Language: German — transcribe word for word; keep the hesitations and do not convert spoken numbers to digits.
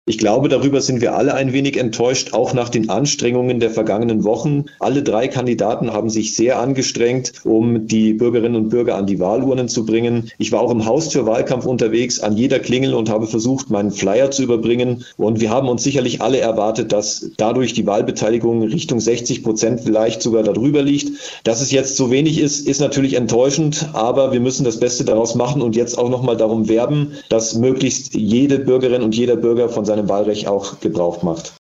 Ich glaube, darüber sind wir alle ein wenig enttäuscht, auch nach den Anstrengungen der vergangenen Wochen. Alle drei Kandidaten haben sich sehr angestrengt, um die Bürgerinnen und Bürger an die Wahlurnen zu bringen. Ich war auch im Haustürwahlkampf unterwegs, an jeder Klingel und habe versucht, meinen Flyer zu überbringen. Und wir haben uns sicherlich alle erwartet, dass dadurch die Wahlbeteiligung Richtung sechzig Prozent, vielleicht sogar darüber liegt. Dass es jetzt so wenig ist, ist natürlich enttäuschend, aber wir müssen das Beste daraus machen und jetzt auch nochmal darum werben, dass möglichst jede Bürgerin und jeder Bürger von seinem Wahlrecht auch Gebrauch macht.